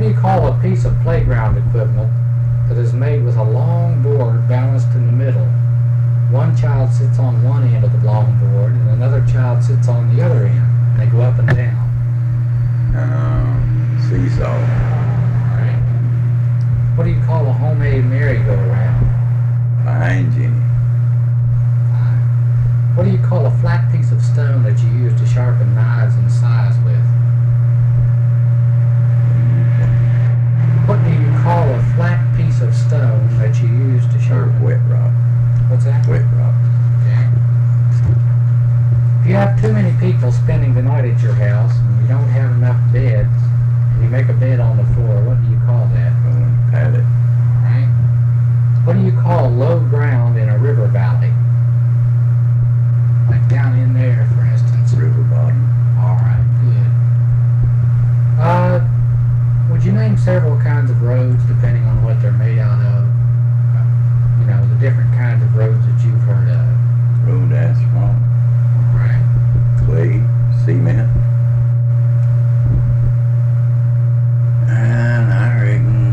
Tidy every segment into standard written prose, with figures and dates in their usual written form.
you call a piece of playground equipment that is made with a long board balanced in the middle? One child sits on one end of the long board and another child sits on the other end. And they go up and down. Seesaw. Alright. What do you call a homemade merry-go-round? Fine, Jenny. What do you call a flat piece of stone that you use to sharpen knives and scythes with? What do you call a flat piece of stone that you use to sharpen? Wet rock. What's that? Wet rock. Okay. If you have too many people spending the night at your house and you don't have enough beds, and you make a bed on the floor, what do you call that? Pallet. Alright. What do you call low ground in a river valley? Like down in there, for instance. River bottom. Alright, good. Would you name several kinds of roads depending on what they're made out of? You know, the different kinds of roads that you've heard of. Road asphalt. Alright. Clay. Cement. And I reckon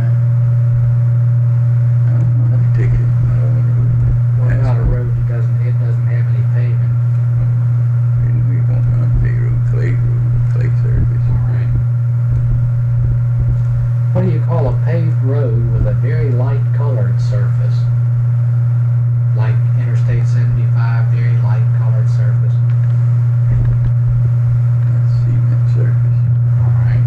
I don't know how to take it. What about a road that doesn't have any pavement? We won't run big road, clay surface. Alright. What do you call a paved road with a very light colored surface? Like Interstate 75, very light colored surface. That's cement surface. Alright.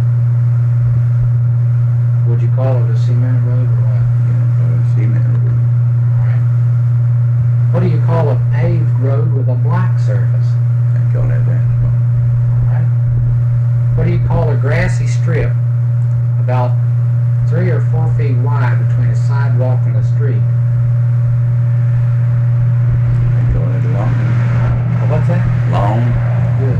Would you call it a cement road or what? Cement road. Alright. What do you call a paved road with a black surface? I call that asphalt. Alright. What do you call a grassy strip about 3 or 4 feet wide between a sidewalk and a street? I call it long. What's that? Long. Good.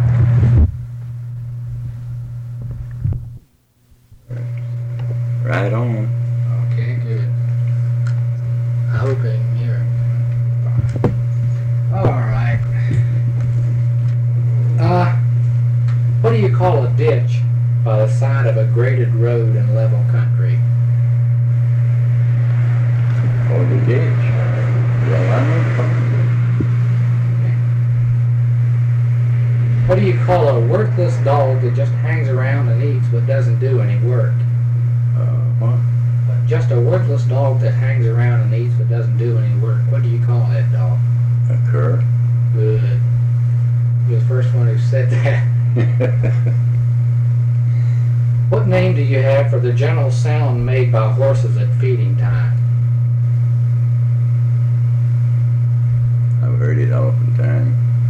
Right on. Okay, good. I hope they can hear him. Alright. What do you call a ditch by the side of a graded road in level country? Or the ditch. Well, I know. What do you call a worthless dog that just hangs around and eats but doesn't do any work? What? Just a worthless dog that hangs around and eats but doesn't do any work. What do you call that dog? A cur. Good. You're the first one who said that. What name do you have for the general sound made by horses at feeding time? I've heard it oftentimes.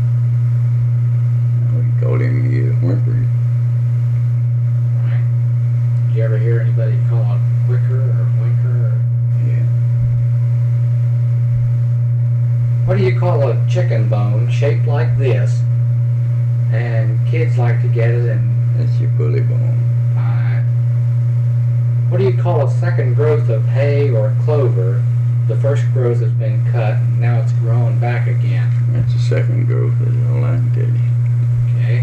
We call him whimpering. Right. Did you ever hear anybody call it whicker or winker? Yeah. What do you call a chicken bone shaped like this? And kids like to get it and That's your bully bone. what do you call a second growth of hay or clover? The first growth has been cut and now it's growing back again. That's the second growth, that's all I can tell you. Okay.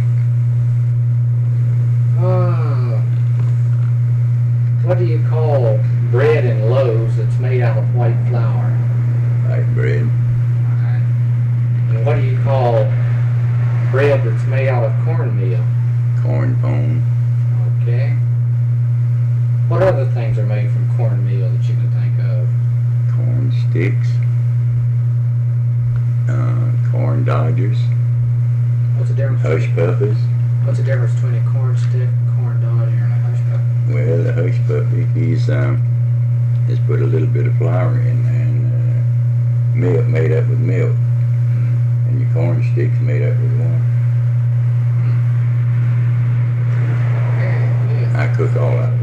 What do you call bread in loaves that's made out of white flour? Like bread. And what do you call bread that's made out of cornmeal? Corn pone. Okay. What other things are made from cornmeal that you can think of? Corn sticks. Corn dodgers. What's the difference? Hush puppies. What's the difference between a corn stick, corn dodger, and a hush puppy? Well, the hush puppy, he's put a little bit of flour in and milk made up with milk. And your corn sticks made up with water. Okay, good. I cook all of it.